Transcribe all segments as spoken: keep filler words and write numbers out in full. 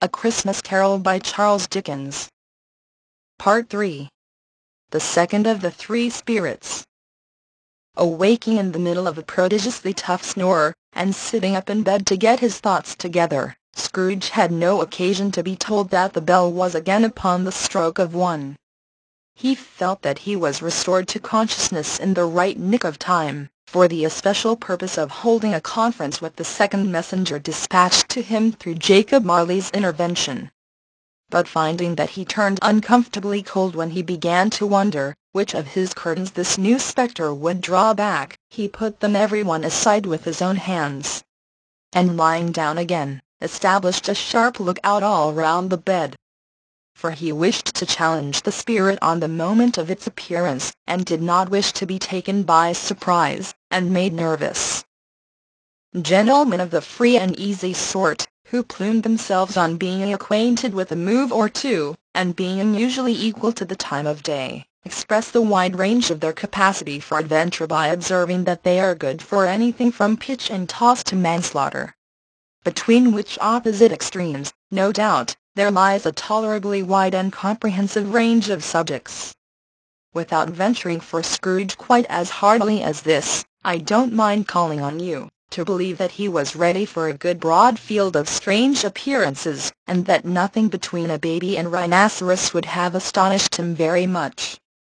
A Christmas Carol by Charles Dickens. Part three. The second of the three spirits. Awaking in the middle of a prodigiously tough snore, and sitting up in bed to get his thoughts together, Scrooge had no occasion to be told that the bell was again upon the stroke of one. He felt that he was restored to consciousness in the right nick of time, for the especial purpose of holding a conference with the second messenger dispatched to him through Jacob Marley's intervention. But finding that he turned uncomfortably cold when he began to wonder which of his curtains this new spectre would draw back, he put them every one aside with his own hands, and lying down again, established a sharp look-out all round the bed. For he wished to challenge the spirit on the moment of its appearance, and did not wish to be taken by surprise, and made nervous. Gentlemen of the free and easy sort, who plumed themselves on being acquainted with a move or two, and being unusually equal to the time of day, express the wide range of their capacity for adventure by observing that they are good for anything from pitch and toss to manslaughter. Between which opposite extremes, no doubt, there lies a tolerably wide and comprehensive range of subjects. Without venturing for Scrooge quite as heartily as this, I don't mind calling on you to believe that he was ready for a good broad field of strange appearances, and that nothing between a baby and rhinoceros would have astonished him very much.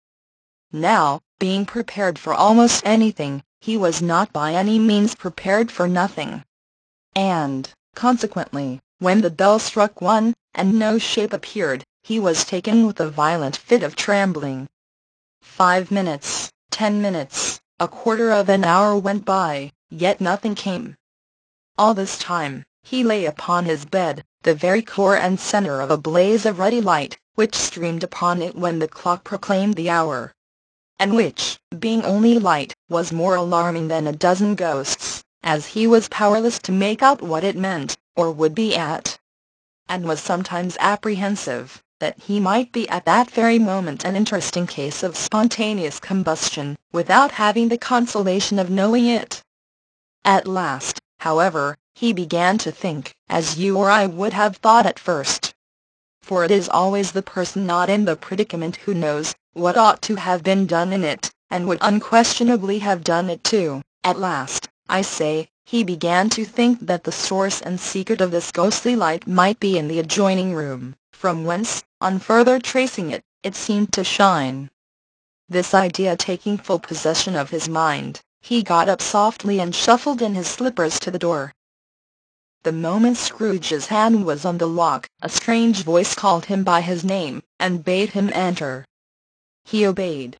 Now, being prepared for almost anything, he was not by any means prepared for nothing. And, consequently, when the bell struck one, and no shape appeared, he was taken with a violent fit of trembling. Five minutes, ten minutes, a quarter of an hour went by, yet nothing came. All this time, he lay upon his bed, the very core and centre of a blaze of ruddy light, which streamed upon it when the clock proclaimed the hour, and which, being only light, was more alarming than a dozen ghosts, as he was powerless to make out what it meant, or would be at, and was sometimes apprehensive that he might be at that very moment an interesting case of spontaneous combustion, without having the consolation of knowing it. At last, however, he began to think, as you or I would have thought at first. For it is always the person not in the predicament who knows what ought to have been done in it, and would unquestionably have done it too. At last, I say, he began to think that the source and secret of this ghostly light might be in the adjoining room, from whence, on further tracing it, it seemed to shine. This idea taking full possession of his mind, he got up softly and shuffled in his slippers to the door. The moment Scrooge's hand was on the lock, a strange voice called him by his name, and bade him enter. He obeyed.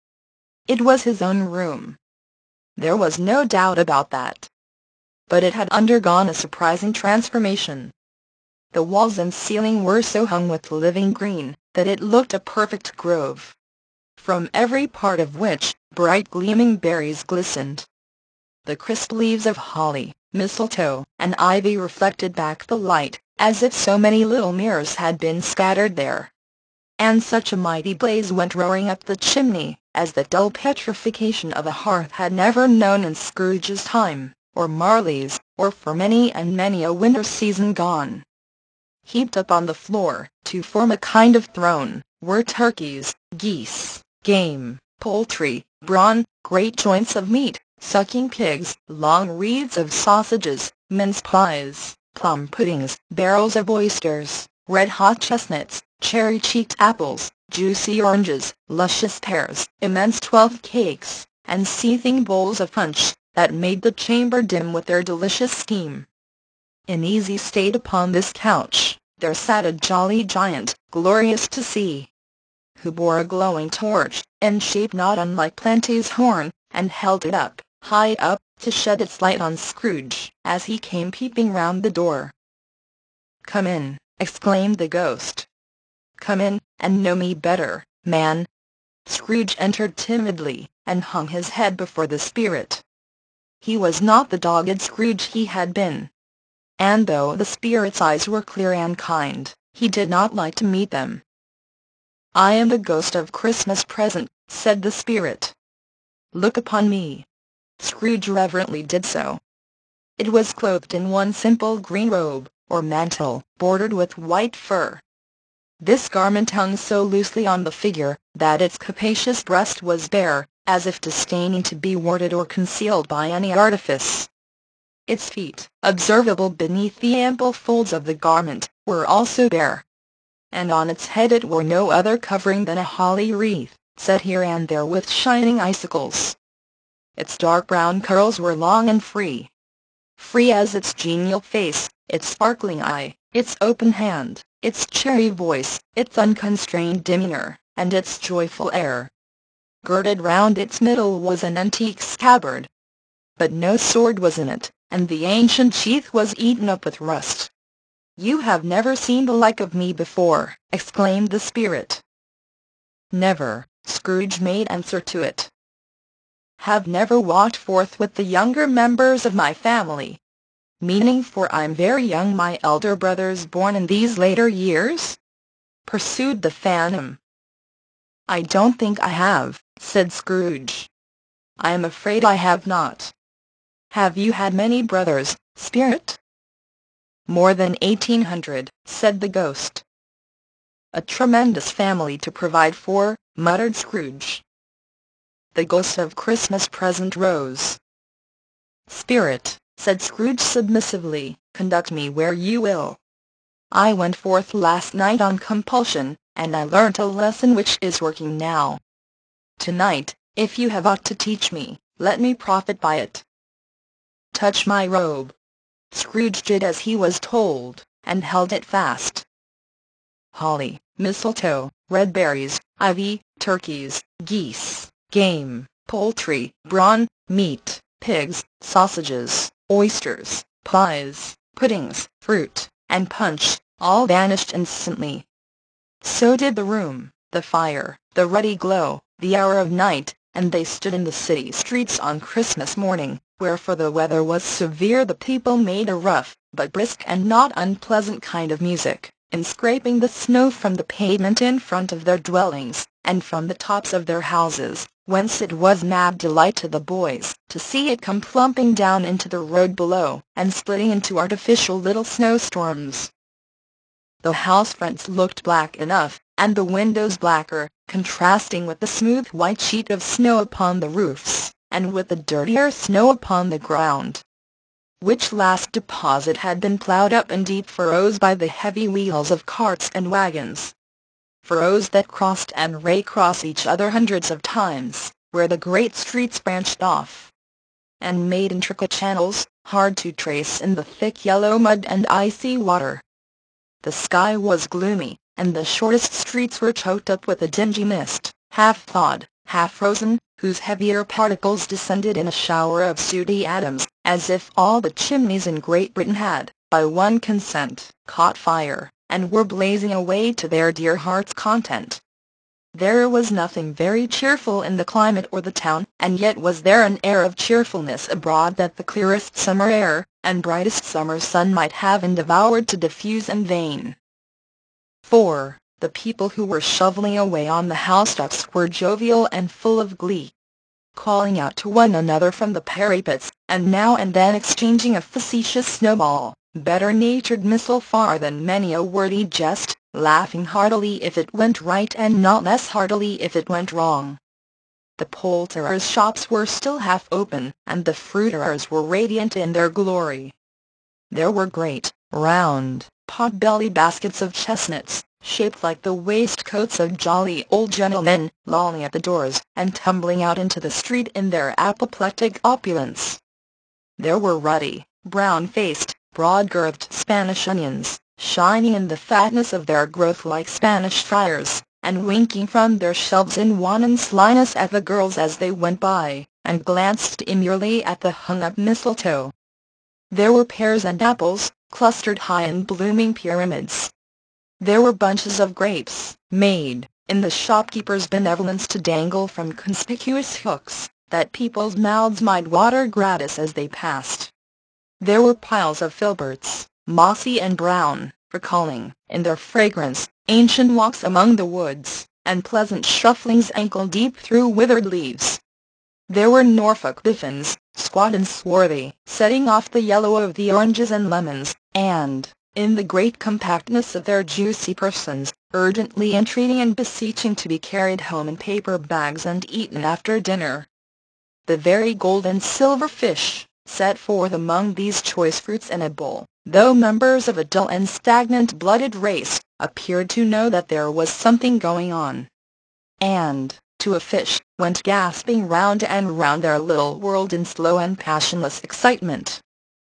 It was his own room. There was no doubt about that. But it had undergone a surprising transformation. The walls and ceiling were so hung with living green, that it looked a perfect grove, from every part of which bright gleaming berries glistened. The crisp leaves of holly, mistletoe, and ivy reflected back the light, as if so many little mirrors had been scattered there. And such a mighty blaze went roaring up the chimney, as the dull petrification of a hearth had never known in Scrooge's time, or Marley's, or for many and many a winter season gone. Heaped up on the floor, to form a kind of throne, were turkeys, geese, game, poultry, brawn, great joints of meat, sucking pigs, long wreaths of sausages, mince pies, plum puddings, barrels of oysters, red-hot chestnuts, cherry-cheeked apples, juicy oranges, luscious pears, immense twelfth cakes, and seething bowls of punch, that made the chamber dim with their delicious steam. In easy state upon this couch, there sat a jolly giant, glorious to see, who bore a glowing torch, in shape not unlike Plenty's horn, and held it up, high up, to shed its light on Scrooge, as he came peeping round the door. "Come in," exclaimed the ghost. "Come in, and know me better, man." Scrooge entered timidly, and hung his head before the spirit. He was not the dogged Scrooge he had been. And though the spirit's eyes were clear and kind, he did not like to meet them. "I am the ghost of Christmas Present," said the spirit. "Look upon me." Scrooge reverently did so. It was clothed in one simple green robe, or mantle, bordered with white fur. This garment hung so loosely on the figure, that its capacious breast was bare, as if disdaining to be warded or concealed by any artifice. Its feet, observable beneath the ample folds of the garment, were also bare, and on its head it wore no other covering than a holly wreath, set here and there with shining icicles. Its dark brown curls were long and free. Free as its genial face, its sparkling eye, its open hand, its cheery voice, its unconstrained demeanor, and its joyful air. Girded round its middle was an antique scabbard, but no sword was in it, and the ancient sheath was eaten up with rust. "You have never seen the like of me before," exclaimed the spirit. "Never," Scrooge made answer to it. "Have never walked forth with the younger members of my family? Meaning, for I'm very young, my elder brothers born in these later years?" pursued the phantom. "I don't think I have," said Scrooge. "I am afraid I have not. Have you had many brothers, spirit?" "More than eighteen hundred," said the ghost. "A tremendous family to provide for," muttered Scrooge. The ghost of Christmas present rose. "Spirit," said Scrooge submissively, "conduct me where you will. I went forth last night on compulsion, and I learnt a lesson which is working now. Tonight, if you have aught to teach me, let me profit by it. Touch my robe." Scrooge did as he was told, and held it fast. Holly, mistletoe, red berries, ivy, turkeys, geese, game, poultry, brawn, meat, pigs, sausages, oysters, pies, puddings, fruit, and punch, all vanished instantly. So did the room, the fire, the ruddy glow, the hour of night, and they stood in the city streets on Christmas morning, where for the weather was severe the people made a rough, but brisk and not unpleasant kind of music, in scraping the snow from the pavement in front of their dwellings, and from the tops of their houses, whence it was mad delight to the boys to see it come plumping down into the road below, and splitting into artificial little snowstorms. The house fronts looked black enough, and the windows blacker, contrasting with the smooth white sheet of snow upon the roofs, and with the dirtier snow upon the ground, which last deposit had been ploughed up in deep furrows by the heavy wheels of carts and wagons. Furrows that crossed and recrossed each other hundreds of times, where the great streets branched off, and made intricate channels, hard to trace in the thick yellow mud and icy water. The sky was gloomy, and the shortest streets were choked up with a dingy mist, half thawed, half frozen, whose heavier particles descended in a shower of sooty atoms, as if all the chimneys in Great Britain had, by one consent, caught fire, and were blazing away to their dear hearts' content. There was nothing very cheerful in the climate or the town, and yet was there an air of cheerfulness abroad that the clearest summer air, and brightest summer sun might have endeavoured to diffuse in vain. four. The people who were shovelling away on the housetops were jovial and full of glee, calling out to one another from the parapets, and now and then exchanging a facetious snowball, better-natured missile far than many a wordy jest, laughing heartily if it went right and not less heartily if it went wrong. The poulterers' shops were still half open, and the fruiterers were radiant in their glory. There were great, round, pot-bellied baskets of chestnuts, shaped like the waistcoats of jolly old gentlemen, lolling at the doors, and tumbling out into the street in their apoplectic opulence. There were ruddy, brown-faced, broad-girthed Spanish onions, shining in the fatness of their growth like Spanish friars, and winking from their shelves in wanton slyness at the girls as they went by, and glanced demurely at the hung-up mistletoe. There were pears and apples, clustered high in blooming pyramids. There were bunches of grapes, made, in the shopkeeper's benevolence to dangle from conspicuous hooks, that people's mouths might water gratis as they passed. There were piles of filberts, mossy and brown, recalling, in their fragrance, ancient walks among the woods, and pleasant shufflings ankle-deep through withered leaves. There were Norfolk biffins, squat and swarthy, setting off the yellow of the oranges and lemons, and, in the great compactness of their juicy persons, urgently entreating and beseeching to be carried home in paper bags and eaten after dinner. The very gold and silver fish, set forth among these choice fruits in a bowl, though members of a dull and stagnant-blooded race, appeared to know that there was something going on, and, to a fish, went gasping round and round their little world in slow and passionless excitement.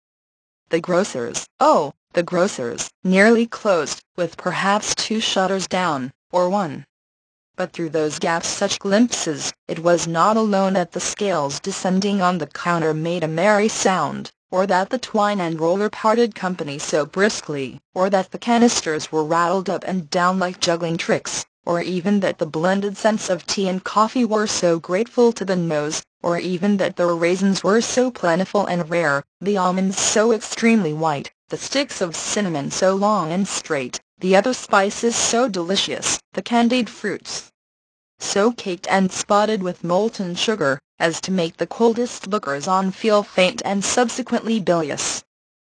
The grocers, oh, the grocers, nearly closed, with perhaps two shutters down, or one. But through those gaps such glimpses, it was not alone that the scales descending on the counter made a merry sound, or that the twine and roller parted company so briskly, or that the canisters were rattled up and down like juggling tricks, or even that the blended scents of tea and coffee were so grateful to the nose, or even that the raisins were so plentiful and rare, the almonds so extremely white, the sticks of cinnamon so long and straight, the other spices so delicious, the candied fruits so caked and spotted with molten sugar, as to make the coldest lookers-on feel faint and subsequently bilious.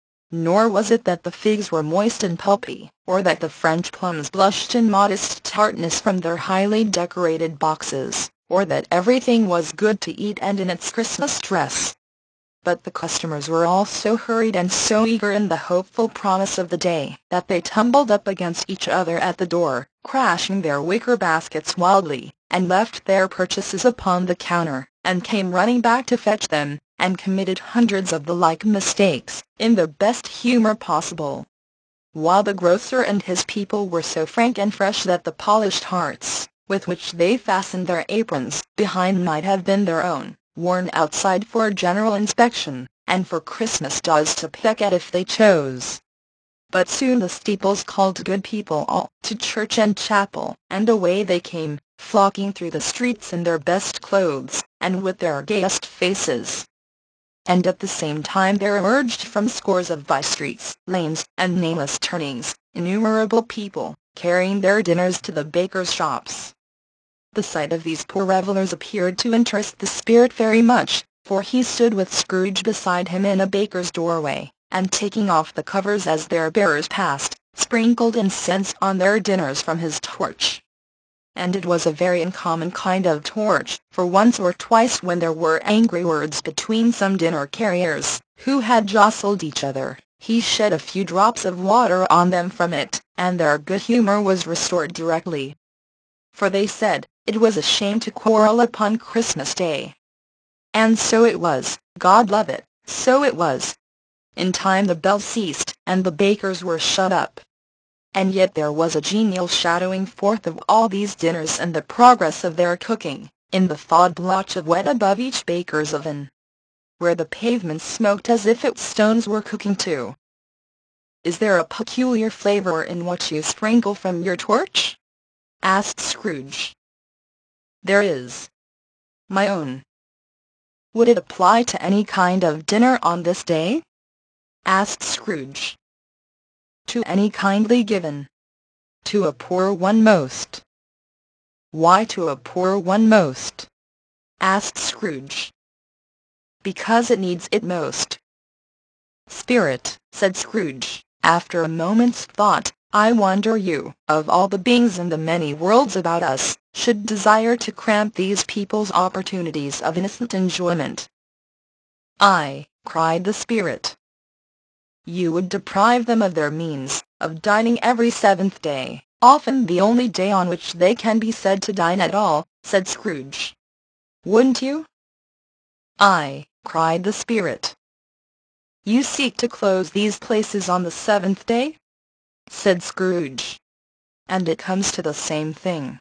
Nor was it that the figs were moist and pulpy, or that the French plums blushed in modest tartness from their highly decorated boxes, or that everything was good to eat and in its Christmas dress. But the customers were all so hurried and so eager in the hopeful promise of the day, that they tumbled up against each other at the door, crashing their wicker baskets wildly, and left their purchases upon the counter, and came running back to fetch them, and committed hundreds of the like mistakes, in the best humor possible, while the grocer and his people were so frank and fresh that the polished hearts, with which they fastened their aprons behind might have been their own, worn outside for general inspection, and for Christmas dolls to peck at if they chose. But soon the steeples called good people all to church and chapel, and away they came, flocking through the streets in their best clothes, and with their gayest faces. And at the same time there emerged from scores of by-streets, lanes, and nameless turnings, innumerable people, carrying their dinners to the bakers' shops. The sight of these poor revellers appeared to interest the spirit very much, for he stood with Scrooge beside him in a baker's doorway, and taking off the covers as their bearers passed, sprinkled incense on their dinners from his torch. And it was a very uncommon kind of torch, for once or twice when there were angry words between some dinner-carriers, who had jostled each other, he shed a few drops of water on them from it, and their good humour was restored directly. For they said, it was a shame to quarrel upon Christmas Day. And so it was, God love it, so it was. In time the bells ceased, and the bakers were shut up. And yet there was a genial shadowing forth of all these dinners and the progress of their cooking, in the thawed blotch of wet above each baker's oven, where the pavement smoked as if its stones were cooking too. "Is there a peculiar flavour in what you sprinkle from your torch?" asked Scrooge. "There is, my own." "Would it apply to any kind of dinner on this day?" asked Scrooge. "To any kindly given. To a poor one most." "Why to a poor one most?" asked Scrooge. "Because it needs it most." "Spirit," said Scrooge, after a moment's thought, "I wonder you, of all the beings in the many worlds about us, should desire to cramp these people's opportunities of innocent enjoyment." "Aye," cried the Spirit. "You would deprive them of their means, of dining every seventh day, often the only day on which they can be said to dine at all," said Scrooge. "Wouldn't you?" "Aye," cried the Spirit. "You seek to close these places on the seventh day?" said Scrooge. "And it comes to the same thing."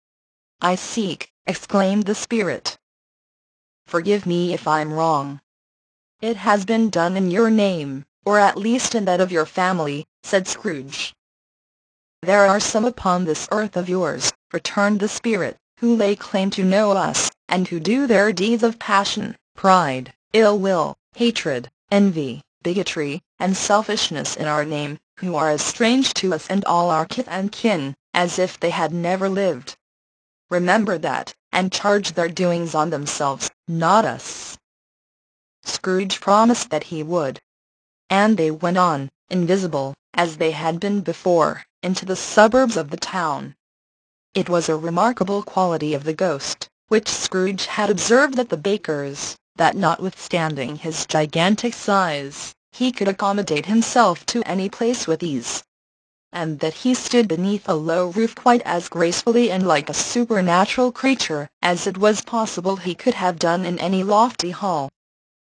"I seek," exclaimed the Spirit. "Forgive me if I'm wrong." "It has been done in your name, or at least in that of your family," said Scrooge. "There are some upon this earth of yours," returned the Spirit, "who lay claim to know us, and who do their deeds of passion, pride, ill will, hatred, envy, bigotry, and selfishness in our name, who are as strange to us and all our kith and kin, as if they had never lived. Remember that, and charge their doings on themselves, not us." Scrooge promised that he would. And they went on, invisible, as they had been before, into the suburbs of the town. It was a remarkable quality of the ghost, which Scrooge had observed at the baker's, that notwithstanding his gigantic size, he could accommodate himself to any place with ease, and that he stood beneath a low roof quite as gracefully and like a supernatural creature as it was possible he could have done in any lofty hall.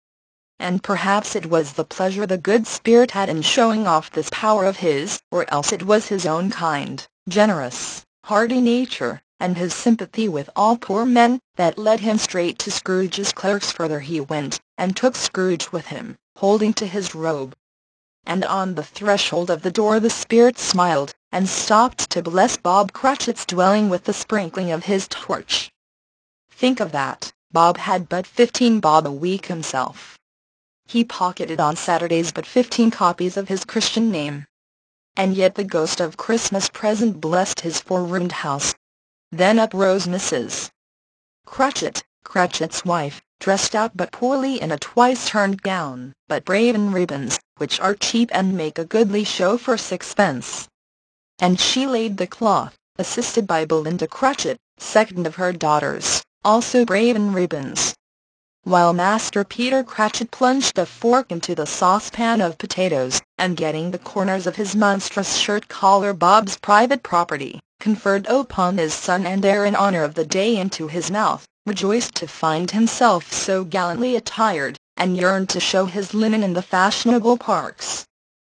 And perhaps it was the pleasure the good spirit had in showing off this power of his, or else it was his own kind, generous, hearty nature, and his sympathy with all poor men, that led him straight to Scrooge's clerk's. Further he went, and took Scrooge with him, holding to his robe. And on the threshold of the door the spirit smiled, and stopped to bless Bob Cratchit's dwelling with the sprinkling of his torch. Think of that! Bob had but fifteen bob a week himself. He pocketed on Saturdays but fifteen copies of his Christian name. And yet the ghost of Christmas present blessed his four-roomed house. Then up rose Missus Cratchit, Cratchit's wife, dressed out but poorly in a twice-turned gown, but brave in ribbons, which are cheap and make a goodly show for sixpence. And she laid the cloth, assisted by Belinda Cratchit, second of her daughters, also brave in ribbons, while Master Peter Cratchit plunged a fork into the saucepan of potatoes, and getting the corners of his monstrous shirt-collar, Bob's private property, conferred upon his son and heir in honour of the day, into his mouth, rejoiced to find himself so gallantly attired, and yearned to show his linen in the fashionable parks.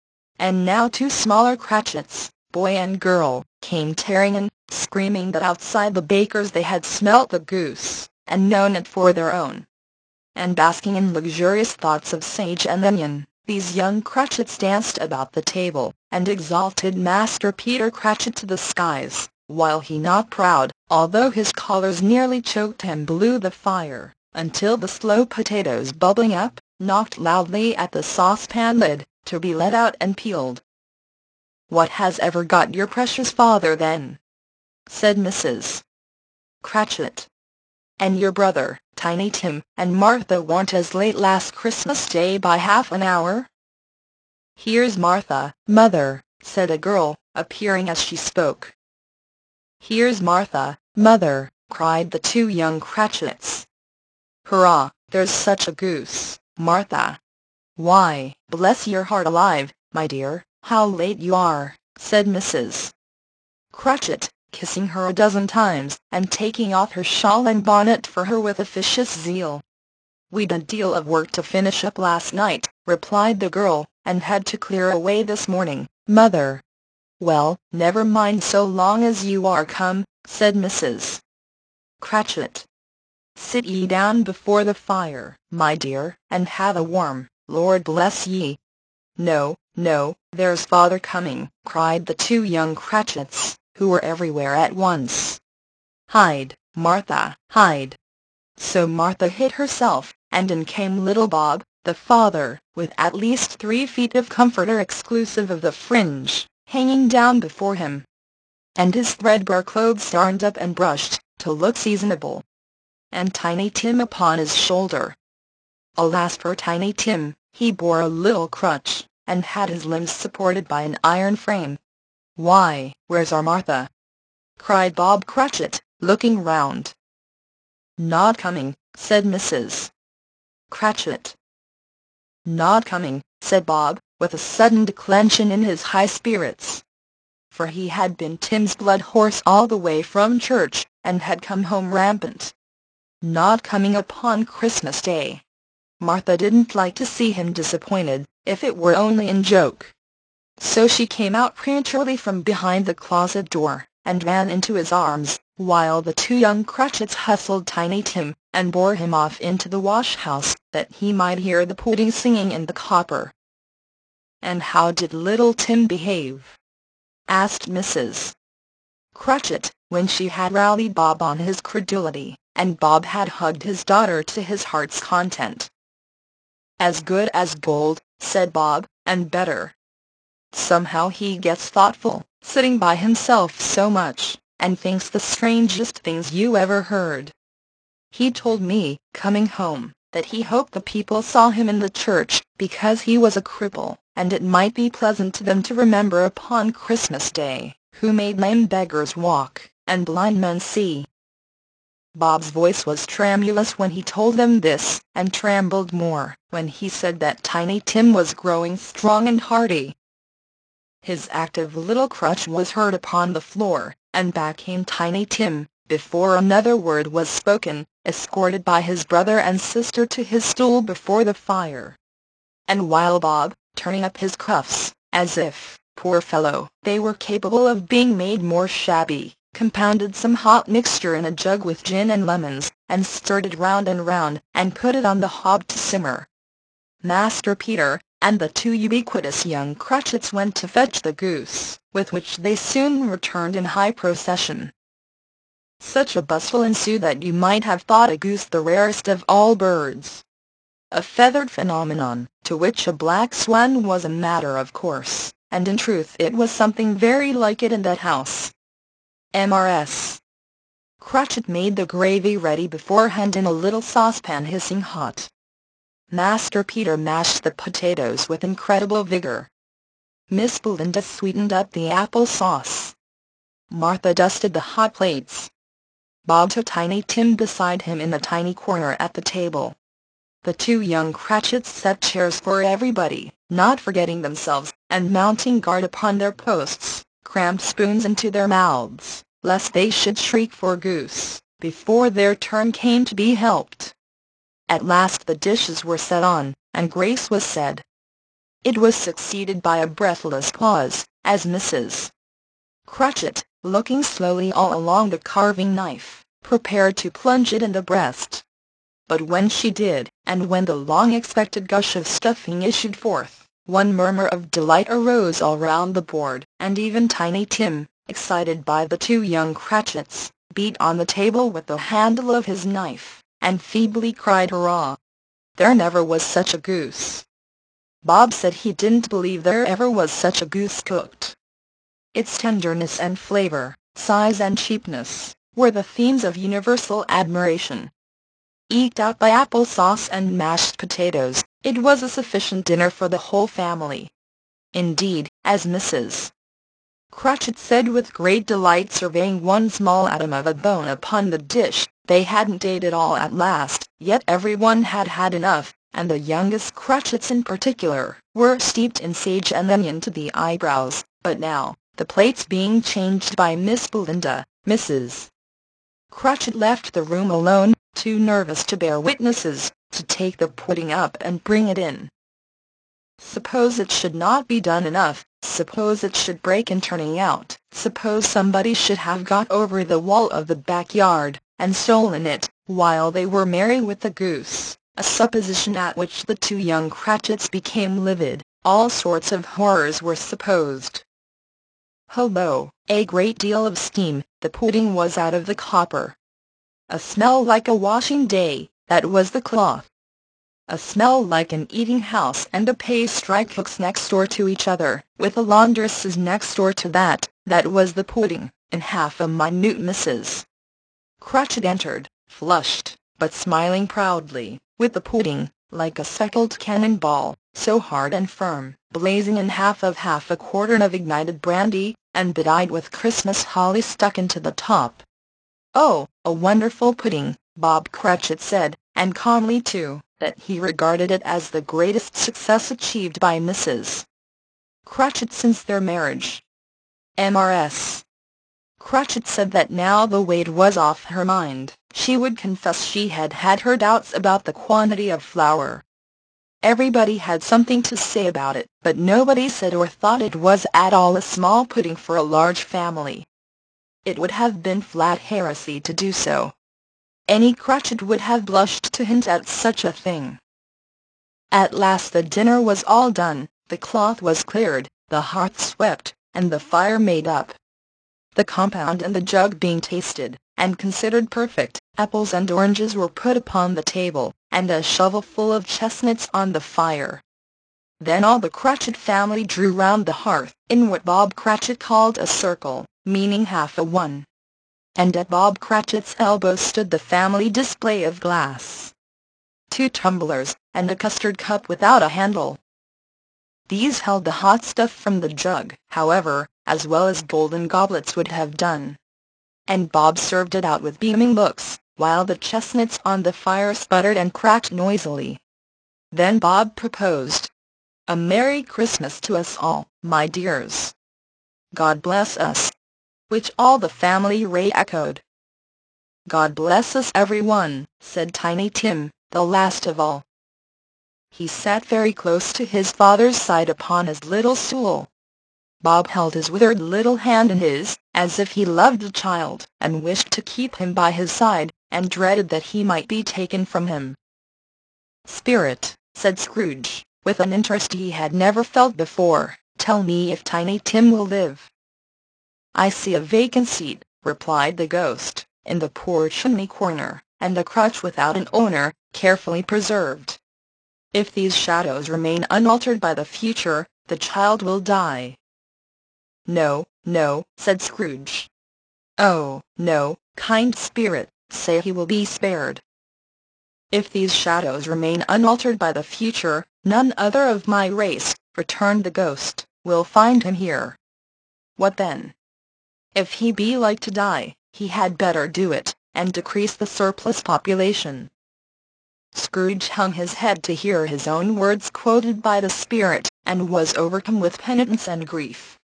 And now two smaller Cratchits, boy and girl, came tearing in, screaming that outside the baker's they had smelt the goose, and known it for their own. And basking in luxurious thoughts of sage and onion, these young Cratchits danced about the table, and exalted Master Peter Cratchit to the skies, while he, not proud, although his collars nearly choked him, blew the fire, until the slow potatoes bubbling up, knocked loudly at the saucepan lid, to be let out and peeled. "What has ever got your precious father, then?" said Missus Cratchit. "And your brother, Tiny Tim, and Martha weren't as late last Christmas Day by half an hour?" "Here's Martha, mother," said a girl, appearing as she spoke. "Here's Martha, mother," cried the two young Cratchits. "Hurrah, there's such a goose, Martha!" "Why, bless your heart alive, my dear, how late you are," said Missus Cratchit, kissing her a dozen times, and taking off her shawl and bonnet for her with officious zeal. "We'd a deal of work to finish up last night," replied the girl, "and had to clear away this morning, mother." "Well, never mind so long as you are come," said Missus Cratchit. "Sit ye down before the fire, my dear, and have a warm, Lord bless ye." "No, no, there's father coming," cried the two young Cratchits, who were everywhere at once. "Hide, Martha, hide." So Martha hid herself, and in came little Bob, the father, with at least three feet of comforter exclusive of the fringe, hanging down before him, and his threadbare clothes darned up and brushed, to look seasonable, and Tiny Tim upon his shoulder. Alas for Tiny Tim, he bore a little crutch, and had his limbs supported by an iron frame. "Why, where's our Martha?" cried Bob Cratchit, looking round. "Not coming," said Missus Cratchit. "Not coming," said Bob, with a sudden declension in his high spirits, for he had been Tim's blood horse all the way from church, and had come home rampant. "Not coming upon Christmas Day." Martha didn't like to see him disappointed, if it were only in joke. So she came out prematurely from behind the closet door, and ran into his arms, while the two young Cratchits hustled Tiny Tim, and bore him off into the wash-house, that he might hear the pudding singing in the copper. "And how did little Tim behave?" asked Missus Cratchit, when she had rallied Bob on his credulity, and Bob had hugged his daughter to his heart's content. "As good as gold," said Bob, "and better. Somehow he gets thoughtful, sitting by himself so much, and thinks the strangest things you ever heard. He told me, coming home, that he hoped the people saw him in the church, because he was a cripple, and it might be pleasant to them to remember upon Christmas Day, who made lame beggars walk, and blind men see. Bob's voice was tremulous when he told them this, and trembled more when he said that Tiny Tim was growing strong and hearty. His active little crutch was heard upon the floor, and back came Tiny Tim, before another word was spoken, escorted by his brother and sister to his stool before the fire. And while Bob, turning up his cuffs, as if, poor fellow, they were capable of being made more shabby, compounded some hot mixture in a jug with gin and lemons, and stirred it round and round, and put it on the hob to simmer, Master Peter and the two ubiquitous young Cratchits went to fetch the goose, with which they soon returned in high procession. Such a bustle ensued that you might have thought a goose the rarest of all birds, a feathered phenomenon, to which a black swan was a matter of course, and in truth it was something very like it in that house. M R S Cratchit made the gravy ready beforehand in a little saucepan hissing hot. Master Peter mashed the potatoes with incredible vigor. Miss Belinda sweetened up the apple sauce. Martha dusted the hot plates. Bob took Tiny Tim beside him in the tiny corner at the table. The two young Cratchits set chairs for everybody, not forgetting themselves, and mounting guard upon their posts, crammed spoons into their mouths, lest they should shriek for goose, before their turn came to be helped. At last the dishes were set on, and grace was said. It was succeeded by a breathless pause, as Missus Cratchit, looking slowly all along the carving knife, prepared to plunge it in the breast. But when she did, and when the long-expected gush of stuffing issued forth, one murmur of delight arose all round the board, and even Tiny Tim, excited by the two young Cratchits, beat on the table with the handle of his knife, and feebly cried hurrah! There never was such a goose. Bob said he didn't believe there ever was such a goose cooked. Its tenderness and flavor, size and cheapness, were the themes of universal admiration. Eked out by apple sauce and mashed potatoes, it was a sufficient dinner for the whole family. Indeed, as Missus Cratchit said with great delight, surveying one small atom of a bone upon the dish, they hadn't ate it all at last, yet every one had had enough, and the youngest Cratchits in particular were steeped in sage and onion to the eyebrows. But now, the plates being changed by Miss Belinda, Missus Cratchit left the room alone, too nervous to bear witnesses, to take the pudding up and bring it in. Suppose it should not be done enough, suppose it should break in turning out, suppose somebody should have got over the wall of the backyard, and stolen it, while they were merry with the goose, a supposition at which the two young Cratchits became livid. All sorts of horrors were supposed. Hullo! A great deal of steam, the pudding was out of the copper. A smell like a washing day, that was the cloth. A smell like an eating house and a pastry cook's next door to each other, with a laundress's next door to that, that was the pudding, and half a minute Missus Cratchit entered, flushed, but smiling proudly, with the pudding, like a speckled cannon ball, so hard and firm, blazing in half of half a quartern of ignited brandy, and bedight with Christmas holly stuck into the top. "Oh, a wonderful pudding," Bob Cratchit said, and calmly too, that he regarded it as the greatest success achieved by Missus Cratchit since their marriage. M R S Cratchit said that now the weight was off her mind, she would confess she had had her doubts about the quantity of flour. Everybody had something to say about it, but nobody said or thought it was at all a small pudding for a large family. It would have been flat heresy to do so. Any Cratchit would have blushed to hint at such a thing. At last the dinner was all done, the cloth was cleared, the hearth swept, and the fire made up. The compound and the jug being tasted, and considered perfect, apples and oranges were put upon the table, and a shovelful of chestnuts on the fire. Then all the Cratchit family drew round the hearth, in what Bob Cratchit called a circle, meaning half a one. And at Bob Cratchit's elbow stood the family display of glass. Two tumblers, and a custard cup without a handle. These held the hot stuff from the jug, however, as well as golden goblets would have done. And Bob served it out with beaming looks, while the chestnuts on the fire sputtered and cracked noisily. Then Bob proposed, "A Merry Christmas to us all, my dears." "God bless us," which all the family re-echoed. "God bless us everyone," said Tiny Tim, the last of all. He sat very close to his father's side upon his little stool. Bob held his withered little hand in his, as if he loved the child, and wished to keep him by his side, and dreaded that he might be taken from him. "Spirit," said Scrooge, with an interest he had never felt before, "tell me if Tiny Tim will live." "I see a vacant seat," replied the ghost, "in the poor chimney corner, and a crutch without an owner, carefully preserved. If these shadows remain unaltered by the future, the child will die." "No, no," said Scrooge. "Oh, no, kind spirit, say he will be spared." "If these shadows remain unaltered by the future, none other of my race," returned the ghost, "will find him here." "What then?" "If he be like to die, he had better do it, and decrease the surplus population." Scrooge hung his head to hear his own words quoted by the spirit, and was overcome with penitence and grief.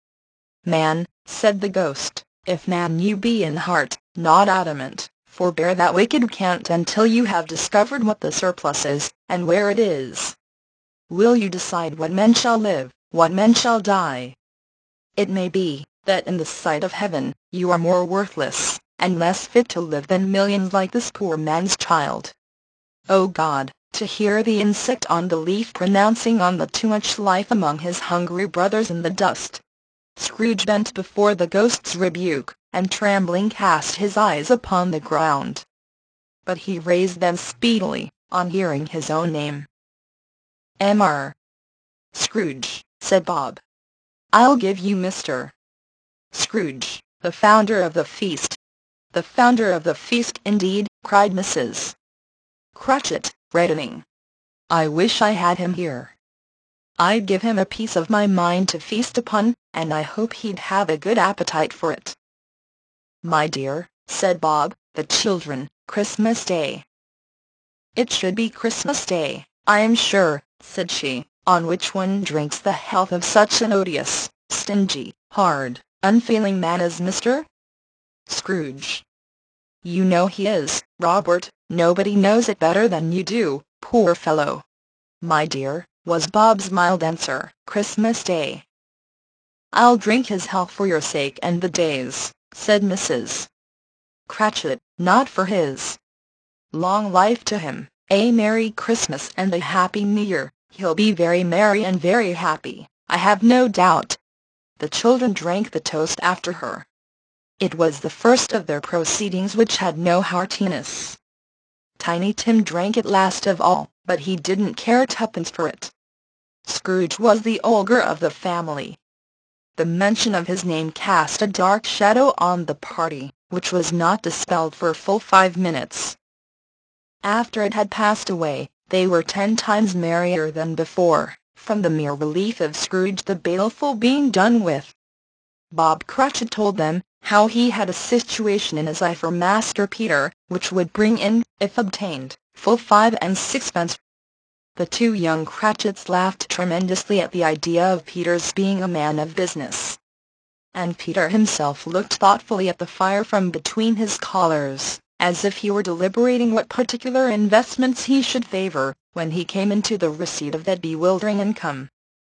"Man," said the ghost, "if man you be in heart, not adamant, forbear that wicked cant until you have discovered what the surplus is, and where it is. Will you decide what men shall live, what men shall die? It may be, that in the sight of heaven, you are more worthless, and less fit to live than millions like this poor man's child. O God, to hear the insect on the leaf pronouncing on the too much life among his hungry brothers in the dust." Scrooge bent before the ghost's rebuke, and trembling cast his eyes upon the ground. But he raised them speedily, on hearing his own name. "M R Scrooge," said Bob. "I'll give you Mister Scrooge, the founder of the feast." "The founder of the feast, indeed!" cried Missus Cratchit, reddening. "I wish I had him here. I'd give him a piece of my mind to feast upon, and I hope he'd have a good appetite for it." "My dear," said Bob, "the children, Christmas Day." "It should be Christmas Day, I am sure," said she, "on which one drinks the health of such an odious, stingy, hard, unfeeling man as Mister Scrooge." "You know he is, Robert, nobody knows it better than you do, poor fellow." "My dear," was Bob's mild answer, "Christmas Day." "I'll drink his health for your sake and the day's," said Missus Cratchit, "not for his. Long life to him, a Merry Christmas and a Happy New Year. He'll be very merry and very happy, I have no doubt." The children drank the toast after her. It was the first of their proceedings which had no heartiness. Tiny Tim drank it last of all, but he didn't care twopence for it. Scrooge was the ogre of the family. The mention of his name cast a dark shadow on the party, which was not dispelled for full five minutes. After it had passed away, they were ten times merrier than before, from the mere relief of Scrooge the baleful being done with. Bob Cratchit told them how he had a situation in his eye for Master Peter, which would bring in, if obtained, full five and sixpence. The two young Cratchits laughed tremendously at the idea of Peter's being a man of business. And Peter himself looked thoughtfully at the fire from between his collars, as if he were deliberating what particular investments he should favor, when he came into the receipt of that bewildering income.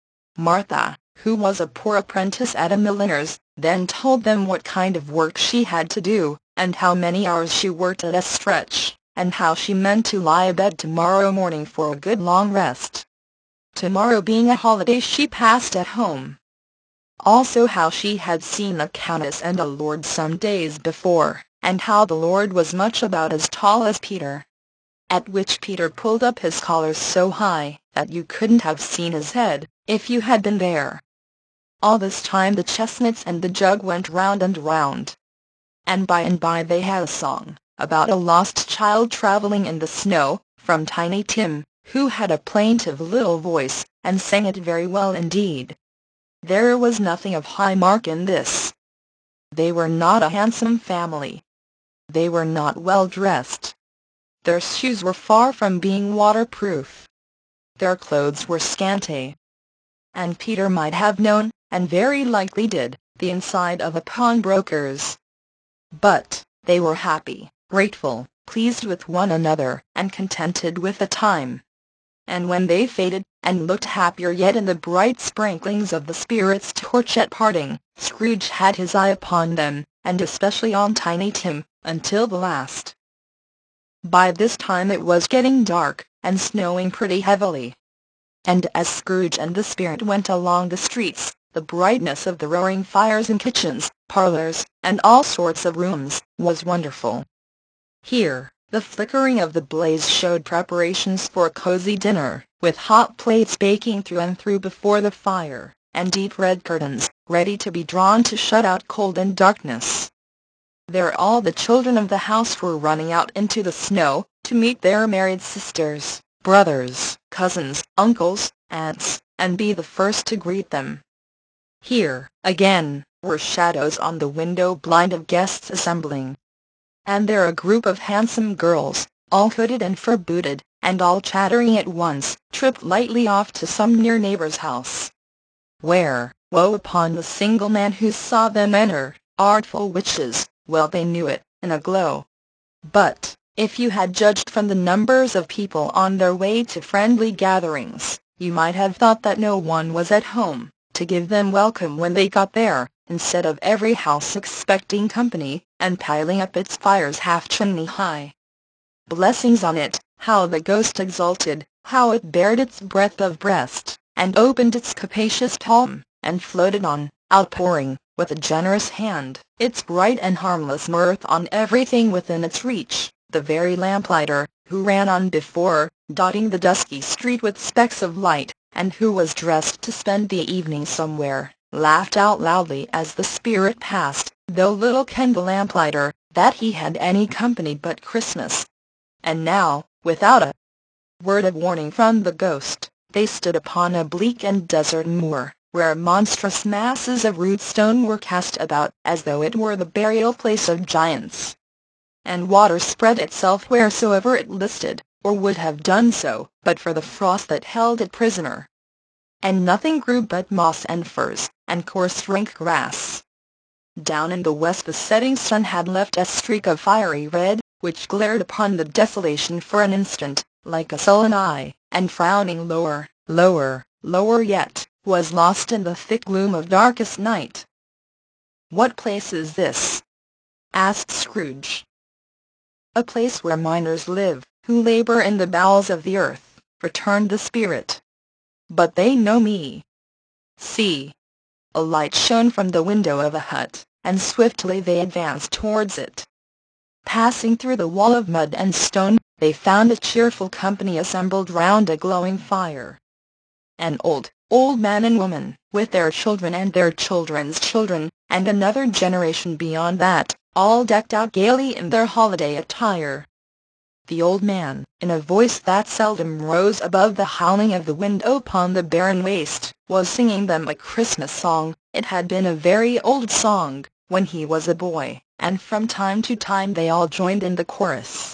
Martha, who was a poor apprentice at a milliner's, then told them what kind of work she had to do, and how many hours she worked at a stretch, and how she meant to lie abed tomorrow morning for a good long rest. Tomorrow being a holiday she passed at home. Also how she had seen a countess and a lord some days before, and how the lord was much about as tall as Peter. At which Peter pulled up his collar so high that you couldn't have seen his head, if you had been there. All this time the chestnuts and the jug went round and round. And by and by they had a song, about a lost child travelling in the snow, from Tiny Tim, who had a plaintive little voice, and sang it very well indeed. There was nothing of high mark in this. They were not a handsome family. They were not well dressed. Their shoes were far from being waterproof. Their clothes were scanty. And Peter might have known, and very likely did, the inside of a pawnbroker's. But they were happy, grateful, pleased with one another, and contented with the time. And when they faded, and looked happier yet in the bright sprinklings of the Spirit's torch at parting, Scrooge had his eye upon them, and especially on Tiny Tim, until the last. By this time it was getting dark, and snowing pretty heavily. And as Scrooge and the Spirit went along the streets, the brightness of the roaring fires in kitchens, parlors, and all sorts of rooms, was wonderful. Here, the flickering of the blaze showed preparations for a cozy dinner, with hot plates baking through and through before the fire, and deep red curtains, ready to be drawn to shut out cold and darkness. There all the children of the house were running out into the snow, to meet their married sisters, brothers, cousins, uncles, aunts, and be the first to greet them. Here, again, were shadows on the window blind of guests assembling. And there a group of handsome girls, all hooded and fur-booted, and all chattering at once, tripped lightly off to some near neighbor's house. Where, woe upon the single man who saw them enter, artful witches, well they knew it, in a glow. But, if you had judged from the numbers of people on their way to friendly gatherings, you might have thought that no one was at home, to give them welcome when they got there, instead of every house expecting company, and piling up its fires half chimney high. Blessings on it, how the ghost exulted, how it bared its breadth of breast, and opened its capacious palm, and floated on, outpouring, with a generous hand, its bright and harmless mirth on everything within its reach. The very lamplighter, who ran on before, dotting the dusky street with specks of light, and who was dressed to spend the evening somewhere, laughed out loudly as the Spirit passed, though little kenned the lamplighter, that he had any company but Christmas. And now, without a word of warning from the ghost, they stood upon a bleak and desert moor, where monstrous masses of rude stone were cast about, as though it were the burial place of giants. And water spread itself wheresoever it listed, or would have done so, but for the frost that held it prisoner. And nothing grew but moss and furze, and coarse rank grass. Down in the west the setting sun had left a streak of fiery red, which glared upon the desolation for an instant, like a sullen eye, and frowning lower, lower, lower yet, was lost in the thick gloom of darkest night. "What place is this?" asked Scrooge. "A place where miners live, who labor in the bowels of the earth," returned the Spirit. "But they know me. See!" A light shone from the window of a hut, and swiftly they advanced towards it. Passing through the wall of mud and stone, they found a cheerful company assembled round a glowing fire. An old, old man and woman, with their children and their children's children, and another generation beyond that, all decked out gaily in their holiday attire. The old man, in a voice that seldom rose above the howling of the wind upon the barren waste, was singing them a Christmas song. It had been a very old song, when he was a boy, and from time to time they all joined in the chorus.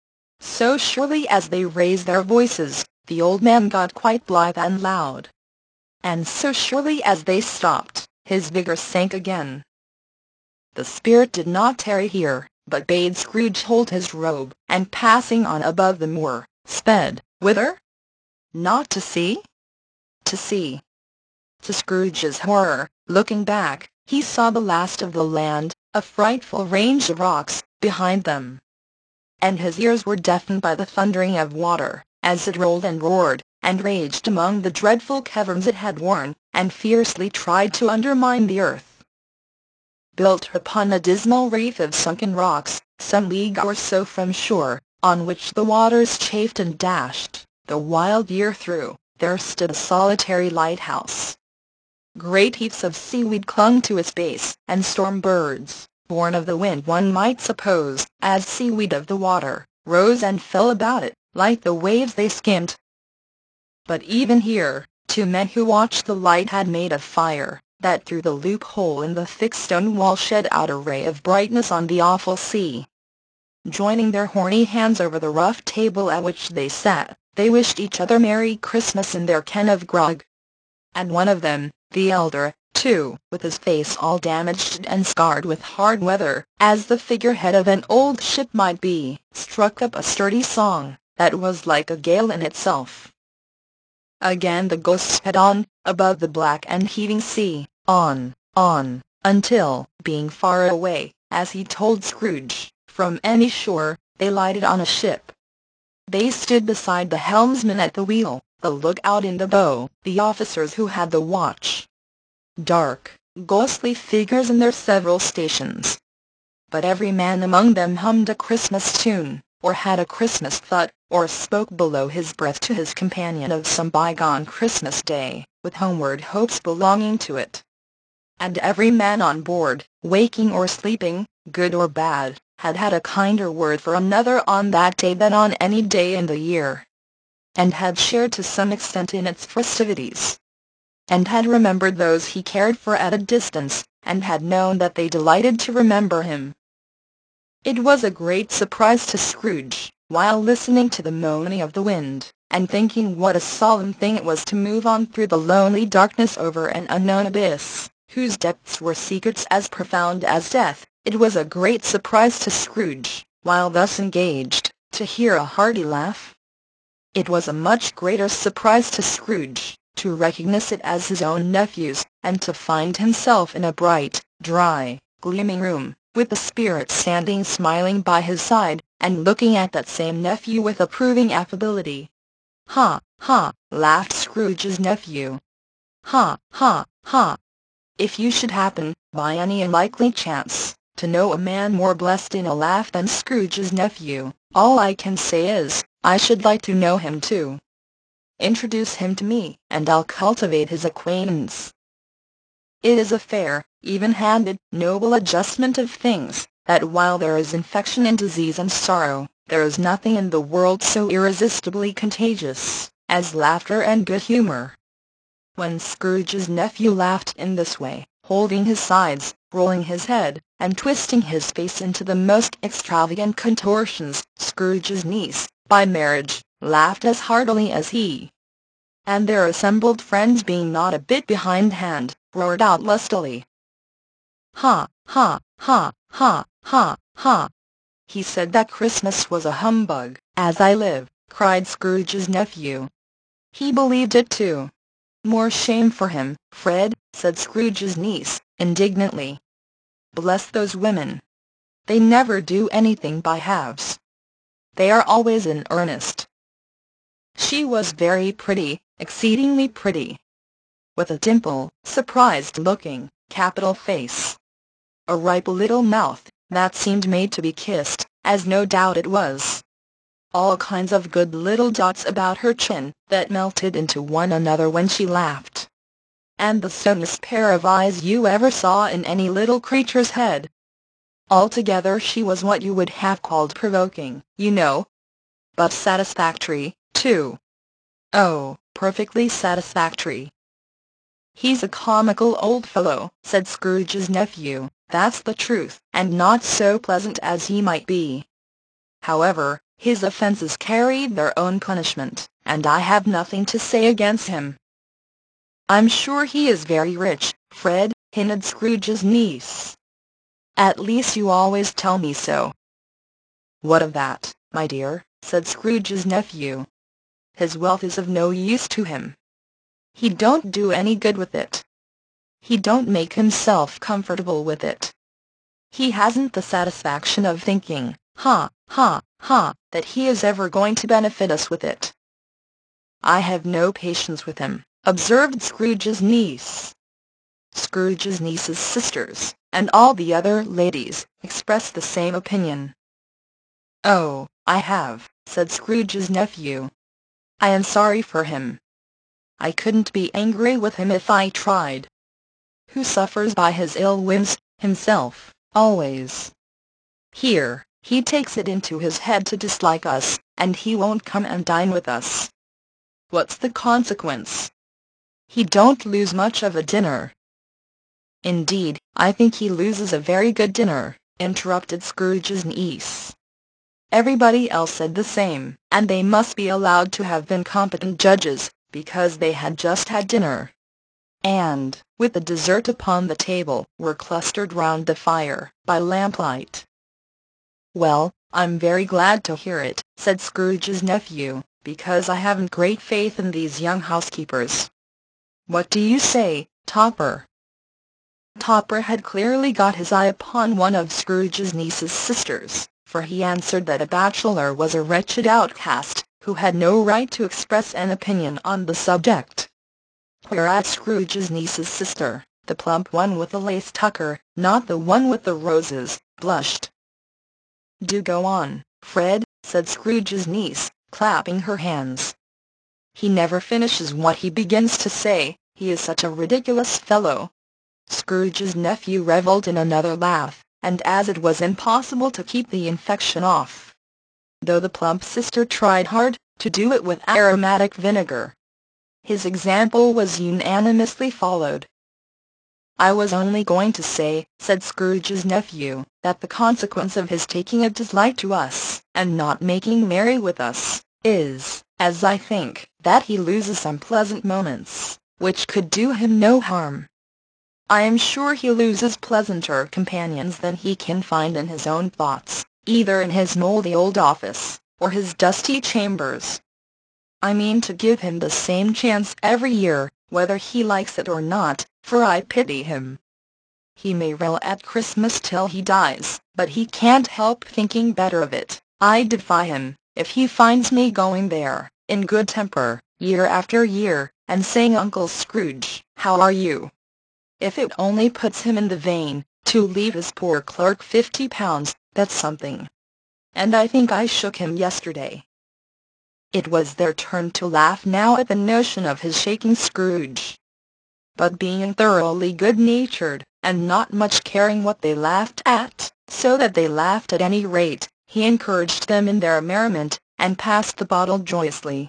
So surely as they raised their voices, the old man got quite blithe and loud. And so surely as they stopped, his vigor sank again. The Spirit did not tarry here, but bade Scrooge hold his robe, and passing on above the moor, sped, whither? Not to sea? To sea. To Scrooge's horror, looking back, he saw the last of the land, a frightful range of rocks, behind them. And his ears were deafened by the thundering of water, as it rolled and roared, and raged among the dreadful caverns it had worn, and fiercely tried to undermine the earth. Built upon a dismal reef of sunken rocks, some league or so from shore, on which the waters chafed and dashed, the wild year through, there stood a solitary lighthouse. Great heaps of seaweed clung to its base, and storm birds, born of the wind one might suppose, as seaweed of the water, rose and fell about it, like the waves they skimmed. But even here, two men who watched the light had made a fire, that through the loophole in the thick stone wall shed out a ray of brightness on the awful sea. Joining their horny hands over the rough table at which they sat, they wished each other Merry Christmas in their can of grog. And one of them, the elder, too, with his face all damaged and scarred with hard weather, as the figurehead of an old ship might be, struck up a sturdy song, that was like a gale in itself. Again the ghost sped on, above the black and heaving sea, on, on, until, being far away, as he told Scrooge, from any shore, they lighted on a ship. They stood beside the helmsman at the wheel, the lookout in the bow, the officers who had the watch. Dark, ghostly figures in their several stations. But every man among them hummed a Christmas tune, or had a Christmas thought, or spoke below his breath to his companion of some bygone Christmas day, with homeward hopes belonging to it. And every man on board, waking or sleeping, good or bad, had had a kinder word for another on that day than on any day in the year, and had shared to some extent in its festivities, and had remembered those he cared for at a distance, and had known that they delighted to remember him. It was a great surprise to Scrooge, while listening to the moaning of the wind, and thinking what a solemn thing it was to move on through the lonely darkness over an unknown abyss, whose depths were secrets as profound as death. It was a great surprise to Scrooge, while thus engaged, to hear a hearty laugh. It was a much greater surprise to Scrooge, to recognize it as his own nephew's, and to find himself in a bright, dry, gleaming room, with the Spirit standing smiling by his side, and looking at that same nephew with approving affability. "Ha, ha!" laughed Scrooge's nephew. "Ha, ha, ha! If you should happen, by any unlikely chance, to know a man more blessed in a laugh than Scrooge's nephew, all I can say is, I should like to know him too. Introduce him to me, and I'll cultivate his acquaintance." It is a fair, even-handed, noble adjustment of things, that while there is infection and disease and sorrow, there is nothing in the world so irresistibly contagious as laughter and good humor. When Scrooge's nephew laughed in this way, holding his sides, rolling his head, and twisting his face into the most extravagant contortions, Scrooge's niece, by marriage, laughed as heartily as he. And their assembled friends, being not a bit behindhand, roared out lustily. "Ha, ha, ha, ha, ha, ha! He said that Christmas was a humbug, as I live," cried Scrooge's nephew. "He believed it too." "More shame for him, Fred," said Scrooge's niece, indignantly. "Bless those women! They never do anything by halves. They are always in earnest." She was very pretty, exceedingly pretty, with a dimple, surprised-looking, capital face, a ripe little mouth, that seemed made to be kissed, as no doubt it was, all kinds of good little dots about her chin, that melted into one another when she laughed, and the stonest pair of eyes you ever saw in any little creature's head. Altogether she was what you would have called provoking, you know, but satisfactory, too. Oh, perfectly satisfactory. "He's a comical old fellow," said Scrooge's nephew, "that's the truth, and not so pleasant as he might be. However, his offences carried their own punishment, and I have nothing to say against him." "I'm sure he is very rich, Fred," hinted Scrooge's niece. "At least you always tell me so." "What of that, my dear?" said Scrooge's nephew. "His wealth is of no use to him. He don't do any good with it. He don't make himself comfortable with it. He hasn't the satisfaction of thinking, ha, ha, ha, that he is ever going to benefit us with it." "I have no patience with him," observed Scrooge's niece. Scrooge's niece's sisters, and all the other ladies, expressed the same opinion. "Oh, I have," said Scrooge's nephew. "I am sorry for him. I couldn't be angry with him if I tried. Who suffers by his ill whims? Himself, always. Here, he takes it into his head to dislike us, and he won't come and dine with us. what's the consequence? He don't lose much of a dinner." "Indeed, I think he loses a very good dinner," interrupted Scrooge's niece. Everybody else said the same, and they must be allowed to have been competent judges, because they had just had dinner, and, with the dessert upon the table, were clustered round the fire, by lamplight. "Well, I'm very glad to hear it," said Scrooge's nephew, "because I haven't great faith in these young housekeepers. What do you say, Topper?" Topper had clearly got his eye upon one of Scrooge's niece's sisters, for he answered that a bachelor was a wretched outcast, who had no right to express an opinion on the subject. Whereat Scrooge's niece's sister, the plump one with the lace tucker, not the one with the roses, blushed. "Do go on, Fred," said Scrooge's niece, clapping her hands. "He never finishes what he begins to say, he is such a ridiculous fellow." Scrooge's nephew revelled in another laugh, and as it was impossible to keep the infection off, though the plump sister tried hard to do it with aromatic vinegar, his example was unanimously followed. "I was only going to say," said Scrooge's nephew, "that the consequence of his taking a dislike to us, and not making merry with us, is, as I think, that he loses some pleasant moments, which could do him no harm. I am sure he loses pleasanter companions than he can find in his own thoughts, either in his mouldy old office, or his dusty chambers. I mean to give him the same chance every year, whether he likes it or not, for I pity him. He may rail at Christmas till he dies, but he can't help thinking better of it. I defy him, if he finds me going there, in good temper, year after year, and saying 'Uncle Scrooge, how are you?' If it only puts him in the vein to leave his poor clerk fifty pounds, that's something. And I think I shook him yesterday." It was their turn to laugh now at the notion of his shaking Scrooge. But being thoroughly good-natured, and not much caring what they laughed at, so that they laughed at any rate, he encouraged them in their merriment, and passed the bottle joyously.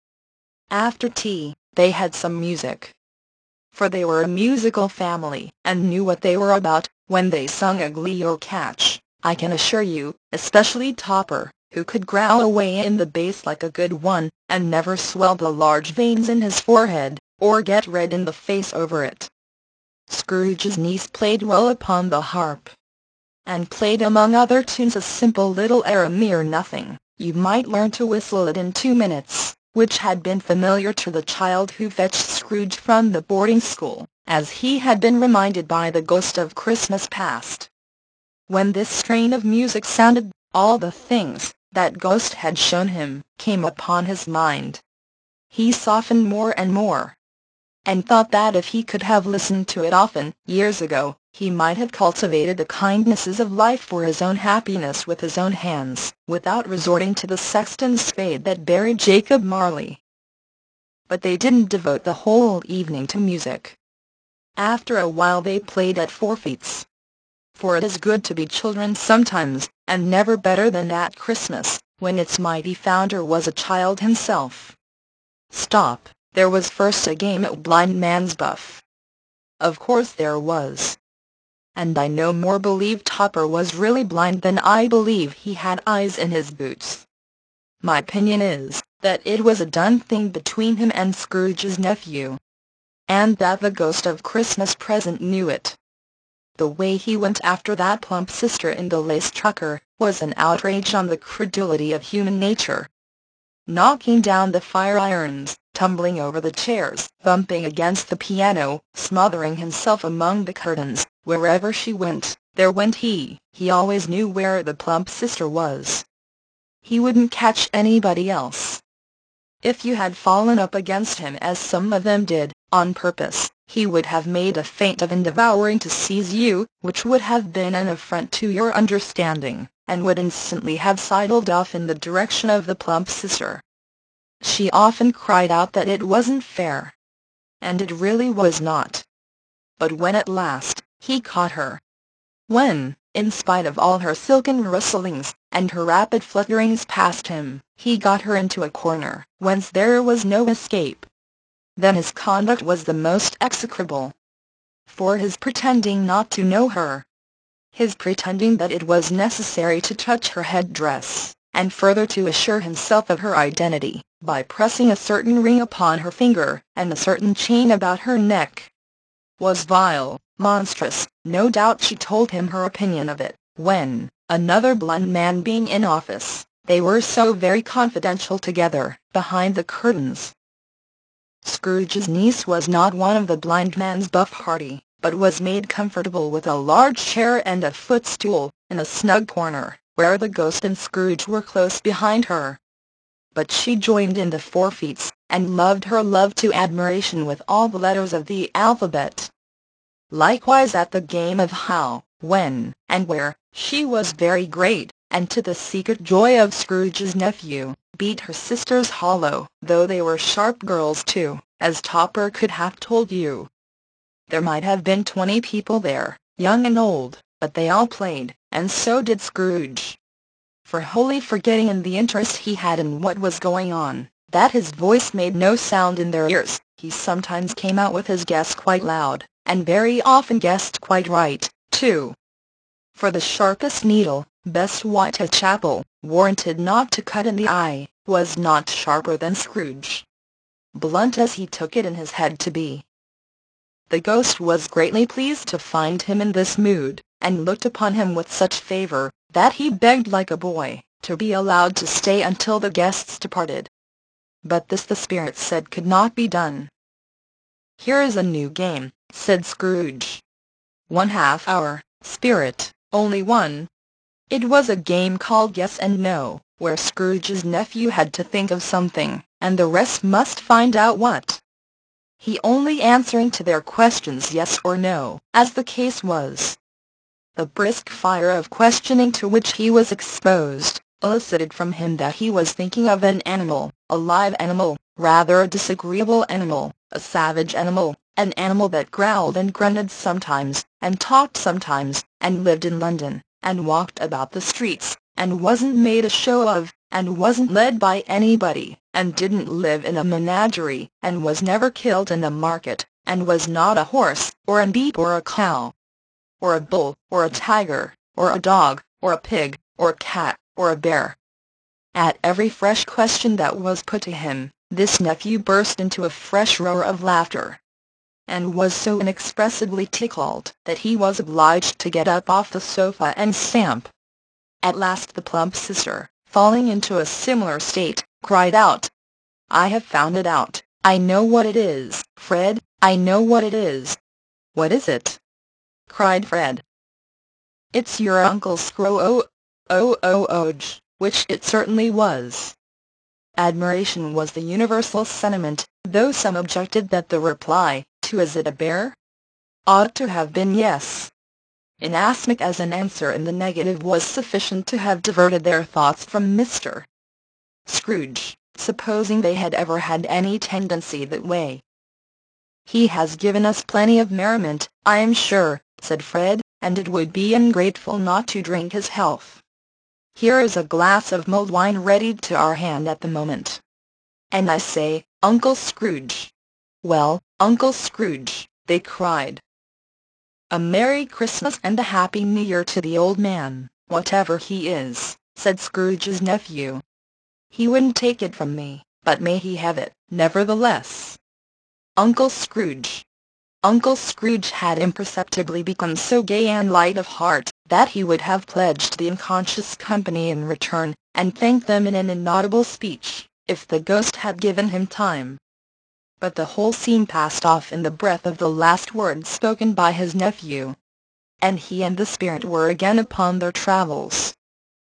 After tea, they had some music. For they were a musical family, and knew what they were about, when they sung a glee or catch, I can assure you, especially Topper, who could growl away in the bass like a good one, and never swell the large veins in his forehead, or get red in the face over it. Scrooge's niece played well upon the harp, and played among other tunes a simple little air, a mere nothing, you might learn to whistle it in two minutes, which had been familiar to the child who fetched Scrooge from the boarding school, as he had been reminded by the ghost of Christmas past. When this strain of music sounded, all the things that ghost had shown him came upon his mind. He softened more and more, and thought that if he could have listened to it often, years ago, he might have cultivated the kindnesses of life for his own happiness with his own hands, without resorting to the sexton's spade that buried Jacob Marley. But they didn't devote the whole evening to music. After a while they played at forfeits. For it is good to be children sometimes, and never better than at Christmas, when its mighty founder was a child himself. Stop, there was first a game at blind man's buff. Of course there was. And I no more believe Topper was really blind than I believe he had eyes in his boots. My opinion is, that it was a done thing between him and Scrooge's nephew, and that the ghost of Christmas present knew it. The way he went after that plump sister in the lace trucker was an outrage on the credulity of human nature. Knocking down the fire irons, tumbling over the chairs, bumping against the piano, smothering himself among the curtains, wherever she went, there went he. He always knew where the plump sister was. He wouldn't catch anybody else. If you had fallen up against him, as some of them did, on purpose, he would have made a feint of endeavouring to seize you, which would have been an affront to your understanding, and would instantly have sidled off in the direction of the plump sister. She often cried out that it wasn't fair. And it really was not. But when at last he caught her, when, in spite of all her silken rustlings, and her rapid flutterings past him, he got her into a corner whence there was no escape. Then his conduct was the most execrable. For his pretending not to know her, his pretending that it was necessary to touch her head-dress, and further to assure himself of her identity, by pressing a certain ring upon her finger, and a certain chain about her neck, was vile, monstrous. No doubt she told him her opinion of it, when, another blind man being in office, they were so very confidential together, behind the curtains. Scrooge's niece was not one of the blind man's buff party, but was made comfortable with a large chair and a footstool, in a snug corner, where the ghost and Scrooge were close behind her. But she joined in the forfeits, and loved her love to admiration with all the letters of the alphabet. Likewise at the game of how, when, and where, she was very great, and to the secret joy of Scrooge's nephew, beat her sisters hollow, though they were sharp girls too, as Topper could have told you. There might have been twenty people there, young and old, but they all played, and so did Scrooge. For wholly forgetting in the interest he had in what was going on, that his voice made no sound in their ears, he sometimes came out with his guess quite loud, and very often guessed quite right, too. For the sharpest needle, best Whitechapel, warranted not to cut in the eye, was not sharper than Scrooge, blunt as he took it in his head to be. The ghost was greatly pleased to find him in this mood, and looked upon him with such favour, that he begged like a boy, to be allowed to stay until the guests departed. But this the spirit said could not be done. "Here is a new game," said Scrooge. "One half hour, spirit, only one." It was a game called Yes and No, where Scrooge's nephew had to think of something, and the rest must find out what. He only answering to their questions yes or no, as the case was. The brisk fire of questioning to which he was exposed, elicited from him that he was thinking of an animal, a live animal, rather a disagreeable animal, a savage animal, an animal that growled and grunted sometimes, and talked sometimes, and lived in London, and walked about the streets, and wasn't made a show of, and wasn't led by anybody, and didn't live in a menagerie, and was never killed in a market, and was not a horse, or a sheep or a cow, or a bull, or a tiger, or a dog, or a pig, or a cat, or a bear. At every fresh question that was put to him, this nephew burst into a fresh roar of laughter, and was so inexpressibly tickled that he was obliged to get up off the sofa and stamp. At last the plump sister, falling into a similar state, cried out, "I have found it out, I know what it is, Fred, I know what it is." "What is it?" cried Fred. "It's your Uncle Scroo oh, oh oh oh which it certainly was. Admiration was the universal sentiment, though some objected that the reply, to "Is it a bear?" ought to have been yes. Inasmuch as an answer in the negative was sufficient to have diverted their thoughts from Mister Scrooge, supposing they had ever had any tendency that way. "He has given us plenty of merriment, I am sure," said Fred, "and it would be ungrateful not to drink his health. Here is a glass of mulled wine ready to our hand at the moment. And I say, Uncle Scrooge." "Well, Uncle Scrooge," they cried. "A Merry Christmas and a Happy New Year to the old man, whatever he is," said Scrooge's nephew. "He wouldn't take it from me, but may he have it, nevertheless." Uncle Scrooge. Uncle Scrooge had imperceptibly become so gay and light of heart, that he would have pledged the unconscious company in return, and thanked them in an inaudible speech, if the ghost had given him time. But the whole scene passed off in the breath of the last words spoken by his nephew, and he and the spirit were again upon their travels.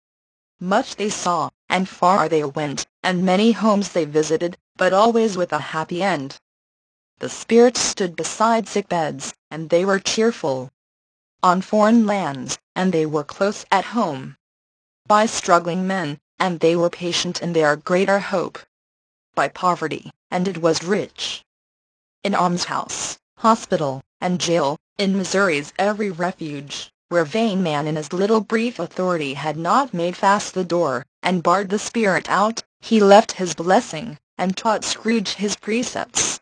Much they saw, and far they went, and many homes they visited, but always with a happy end. The spirits stood beside sick beds, and they were cheerful. On foreign lands, and they were close at home. By struggling men, and they were patient in their greater hope. By poverty, and it was rich. In almshouse, hospital, and jail, in Missouri's every refuge, where vain man in his little brief authority had not made fast the door, and barred the spirit out, He left his blessing, and taught Scrooge his precepts.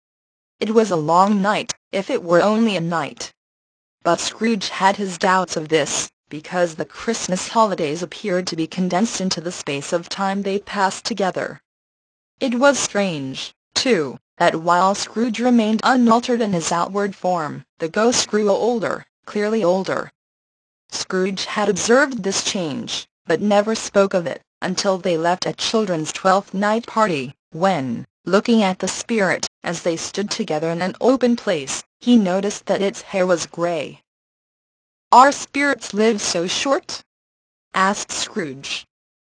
It was a long night, if it were only a night. But Scrooge had his doubts of this, because the Christmas holidays appeared to be condensed into the space of time they passed together. It was strange, too, that while Scrooge remained unaltered in his outward form, the ghost grew older, clearly older. Scrooge had observed this change, but never spoke of it, until they left a children's Twelfth Night party, when, looking at the spirit, as they stood together in an open place, he noticed that its hair was gray. "Are spirits live so short?" asked Scrooge.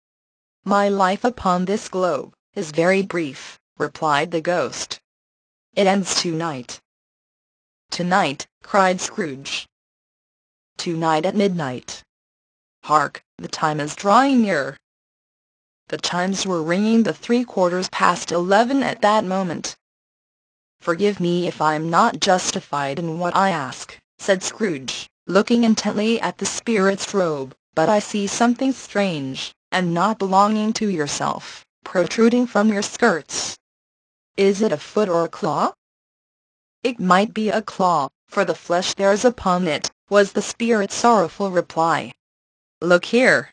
"My life upon this globe is very brief," replied the ghost. "It ends to-night." "To-night!" cried Scrooge. "To-night at midnight. Hark, the time is drawing near." The chimes were ringing the three quarters past eleven at that moment. "Forgive me if I'm not justified in what I ask," said Scrooge, looking intently at the spirit's robe, "but I see something strange, and not belonging to yourself, protruding from your skirts. Is it a foot or a claw?" "It might be a claw, for the flesh there's upon it," was the spirit's sorrowful reply. "Look here."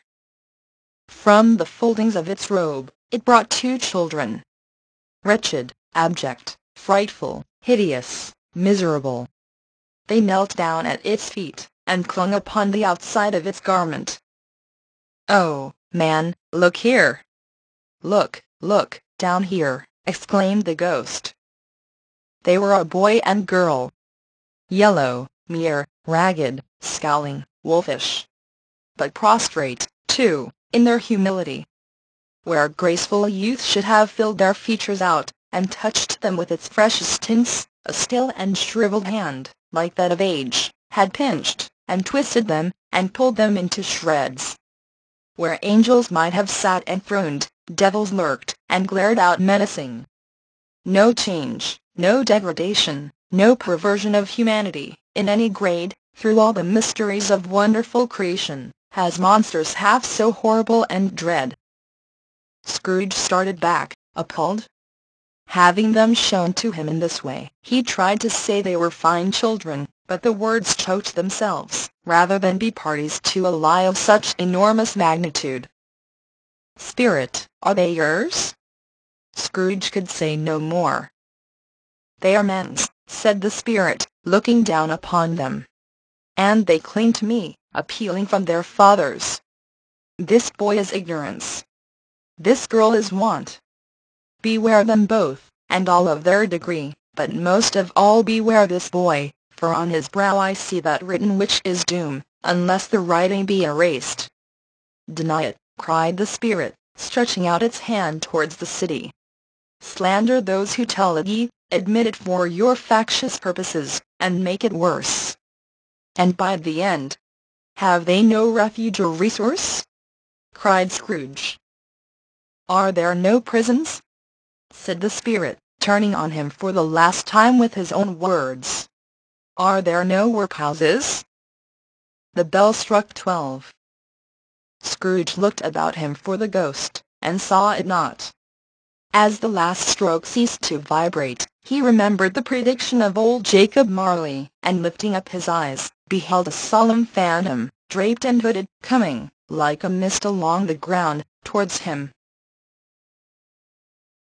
From the foldings of its robe, it brought two children. Wretched, abject, frightful, hideous, miserable. They knelt down at its feet, and clung upon the outside of its garment. "Oh, man, look here!" "Look, look, down here!" exclaimed the ghost. They were a boy and girl. Yellow, mere, ragged, scowling, wolfish. But prostrate, too, in their humility. Where graceful youth should have filled their features out, and touched them with its freshest tints, a still and shriveled hand, like that of age, had pinched, and twisted them, and pulled them into shreds. Where angels might have sat enthroned, devils lurked, and glared out menacing. No change, no degradation, no perversion of humanity, in any grade, through all the mysteries of wonderful creation, has monsters half so horrible and dread. Scrooge started back, appalled. Having them shown to him in this way, he tried to say they were fine children, but the words choked themselves, rather than be parties to a lie of such enormous magnitude. "Spirit, are they yours?" Scrooge could say no more. "They are men's," said the spirit, looking down upon them. "And they cling to me, appealing from their fathers. This boy is ignorance. This girl is want. Beware them both, and all of their degree, but most of all beware this boy, for on his brow I see that written which is doom, unless the writing be erased." "Deny it," cried the spirit, stretching out its hand towards the city. "Slander those who tell it ye, admit it for your factious purposes, and make it worse. And by the end, have they no refuge or resource?" cried Scrooge. "Are there no prisons?" said the spirit, turning on him for the last time with his own words. "Are there no workhouses?" The bell struck twelve. Scrooge looked about him for the ghost, and saw it not. As the last stroke ceased to vibrate, he remembered the prediction of old Jacob Marley, and lifting up his eyes, beheld a solemn phantom, draped and hooded, coming, like a mist along the ground, towards him.